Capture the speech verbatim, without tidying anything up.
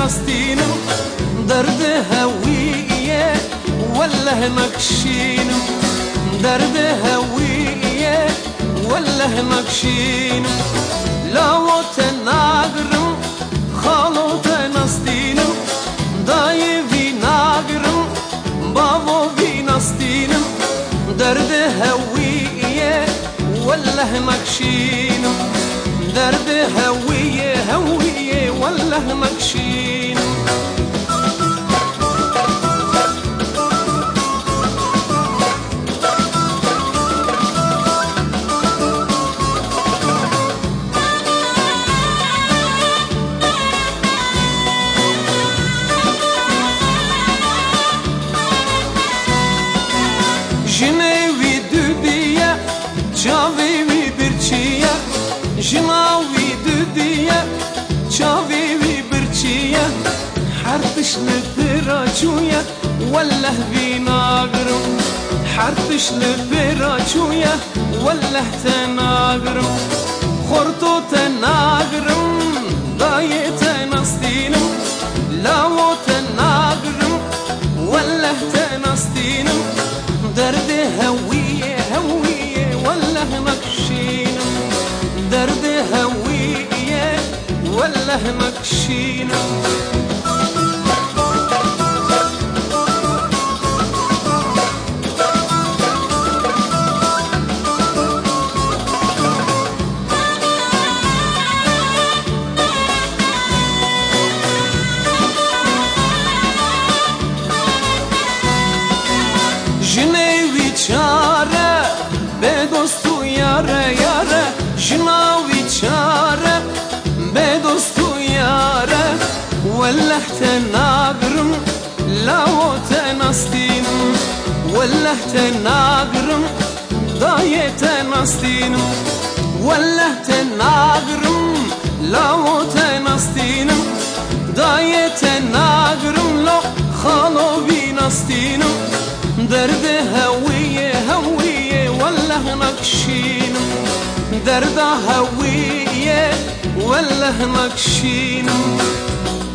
نستینم درد هویه والله نکشینم درد هویه والله نکشینم لاوت ناگرم خالوت نستینم دای وی ناگرم بابو وی نستینم درد هویه والله نکشینم درد هویه هویه والله نکشینم جنوی دودیه چاوی وی برچیه جناوی دودیه چاوی وی برچیه حرفش لبراجویه والله وی ناگرم حرفش لبراجویه والله تناگرم خورتو تناگرم دایه تنستینم لاو تناگرم والله تنستینم درد هویه هویه والله نکشینم درد هویه والله نکشینم جنوی چاره به دوستو یاره یاره جنوی چاره به دوستو یاره والله تناگرم لاو تنستینم والله تناگرم دایه تنستینم والله تناگرم لاو تنستینم دایه تناگرم لو خالو بی نستینم درد هویه هویه والله نکشینم درد هویه والله نکشینم